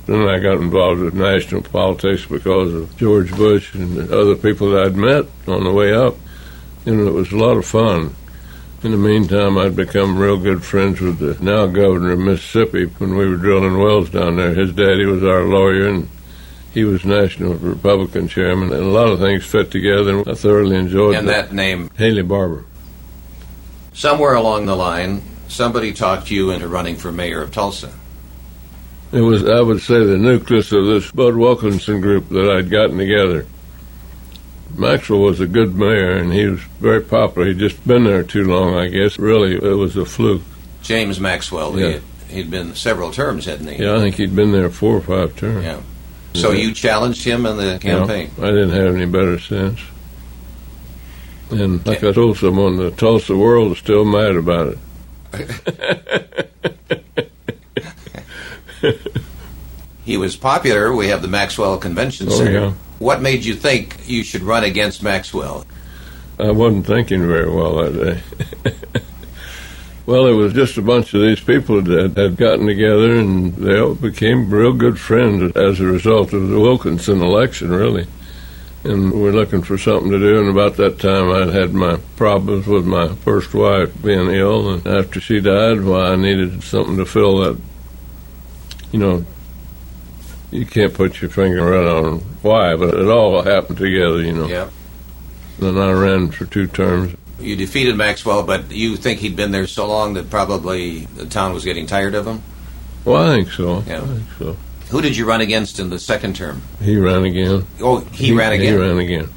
Then I got involved with national politics because of George Bush and the other people that I'd met on the way up. And it was a lot of fun. In the meantime, I'd become real good friends with the now governor of Mississippi when we were drilling wells down there. His daddy was our lawyer, and he was national Republican chairman. And a lot of things fit together, and I thoroughly enjoyed it. And that name? Haley Barbour. Somewhere along the line, somebody talked you into running for mayor of Tulsa. It was, I would say, the nucleus of this Bud Wilkinson group that I'd gotten together. Maxwell was a good mayor, and he was very popular. He'd just been there too long, I guess. Really, it was a fluke. James Maxwell, yeah. He'd been several terms, hadn't he? Yeah, I think he'd been there 4 or 5 terms. Yeah. So you challenged him in the campaign? No, I didn't have any better sense. And like I told someone, the Tulsa world is still mad about it. He was popular. We have the Maxwell Convention Center. Yeah. What made you think you should run against Maxwell? I wasn't thinking very well that day. Well, it was just a bunch of these people that had gotten together, and they all became real good friends as a result of the Wilkinson election, really. And we're looking for something to do, and about that time I'd had my problems with my first wife being ill, and after she died, I needed something to fill that. You know, you can't put your finger right on why, but it all happened together, you know. Yeah. Then I ran for 2 terms. You defeated Maxwell, but you think he'd been there so long that probably the town was getting tired of him? Well, I think so. Yeah. I think so. Who did you run against in the second term? He ran again. Oh, he ran again? He ran again.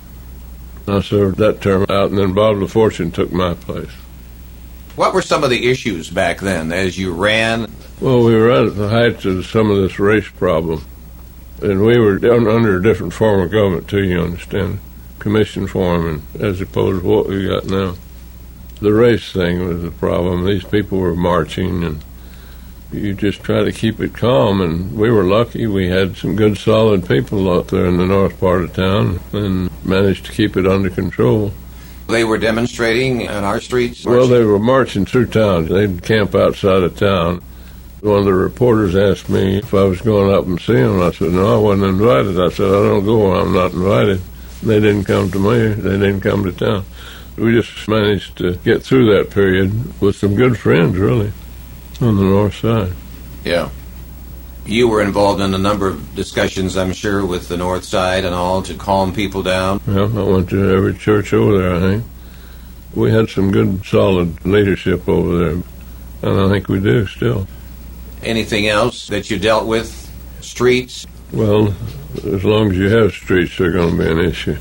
I served that term out, and then Bob LaFortune took my place. What were some of the issues back then as you ran? Well, we were at the height of some of this race problem. And we were under a different form of government, too, you understand. Commission form, and as opposed to what we got now. The race thing was the problem. These people were marching, and you just try to keep it calm, and we were lucky. We had some good, solid people out there in the north part of town and managed to keep it under control. They were demonstrating on our streets? Well, they were marching through town. They'd camp outside of town. One of the reporters asked me if I was going up and see them. I said, no, I wasn't invited. I said, I don't go where I'm not invited. They didn't come to me. They didn't come to town. We just managed to get through that period with some good friends, really, on the north side. Yeah. You were involved in a number of discussions, I'm sure, with the north side and all to calm people down. Yeah, I went to every church over there, I think. We had some good, solid leadership over there, and I think we do still. Anything else that you dealt with? Streets? Well, as long as you have streets, they're going to be an issue.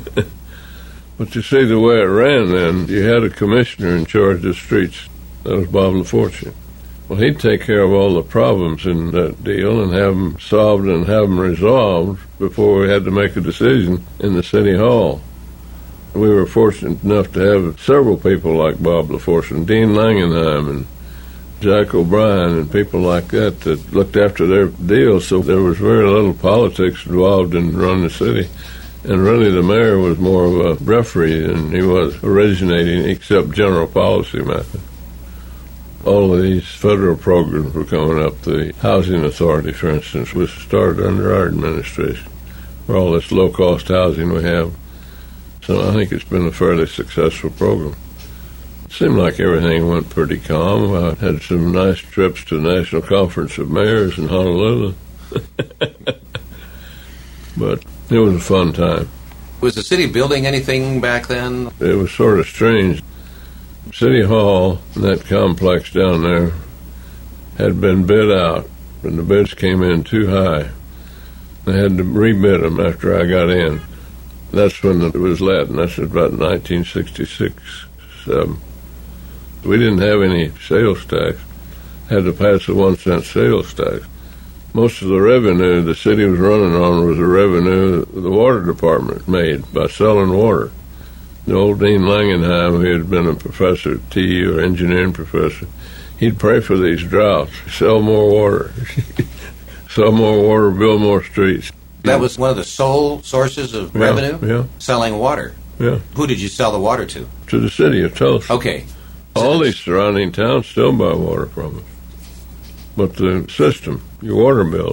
But you see, the way it ran then, you had a commissioner in charge of streets. That was Bob LaFortune. Well, he'd take care of all the problems in that deal and have them solved and have them resolved before we had to make a decision in the city hall. We were fortunate enough to have several people like Bob LaFortune, Dean Langenheim and Jack O'Brien and people like that that looked after their deal, so there was very little politics involved in running the city. And really the mayor was more of a referee than he was originating, except general policy method. All of these federal programs were coming up. The Housing Authority, for instance, was started under our administration, for all this low-cost housing we have. So I think it's been a fairly successful program. It seemed like everything went pretty calm. I had some nice trips to the National Conference of Mayors in Honolulu. But it was a fun time. Was the city building anything back then? It was sort of strange. City Hall, that complex down there, had been bid out, and the bids came in too high. They had to rebid them after I got in. That's when it was let, and that's about 1966, 7. We didn't have any sales tax. Had to pass a 1-cent sales tax. Most of the revenue the city was running on was the revenue the water department made by selling water. The old Dean Langenheim, who had been a professor at TU, or engineering professor, he'd pray for these droughts, sell more water, sell more water, build more streets. That was one of the sole sources of revenue? Yeah. Selling water? Yeah. Who did you sell the water to? To the city of Tulsa. Okay. All these surrounding towns still buy water from us. But the system, your water bills,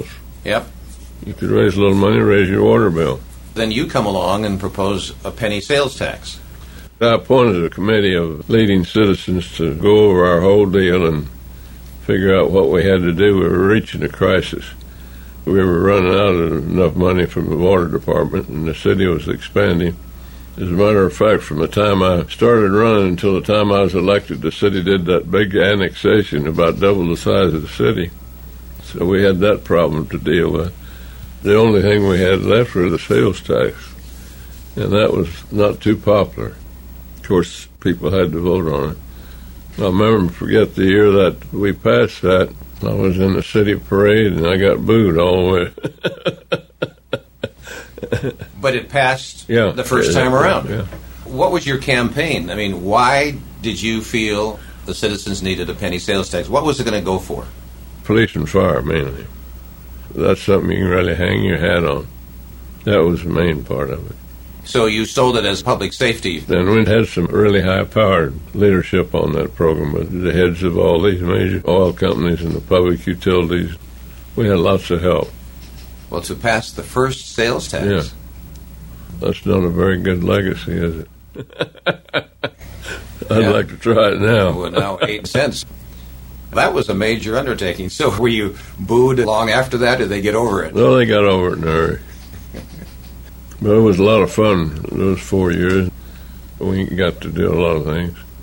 Yep. You could raise a little money, raise your water bill. Then you come along and propose a penny sales tax. I appointed a committee of leading citizens to go over our whole deal and figure out what we had to do. We were reaching a crisis. We were running out of enough money from the water department, and the city was expanding. As a matter of fact, from the time I started running until the time I was elected, the city did that big annexation, about double the size of the city. So we had that problem to deal with. The only thing we had left was the sales tax, and that was not too popular. Of course, people had to vote on it. I'll never forget the year that we passed that. I was in the city parade, and I got booed all the way. But it passed the first time around. Yeah. What was your campaign? I mean, why did you feel the citizens needed a penny sales tax? What was it going to go for? Police and fire, mainly. That's something you can really hang your hat on. That was the main part of it. So you sold it as public safety. And we had some really high-powered leadership on that program, with the heads of all these major oil companies and the public utilities. We had lots of help. Well, to pass the first sales tax. Yeah. That's not a very good legacy, is it? I'd like to try it now. Well, now 8 cents. That was a major undertaking. So were you booed long after that, or did they get over it? Well, they got over it in a hurry. But it was a lot of fun those 4 years. We got to do a lot of things.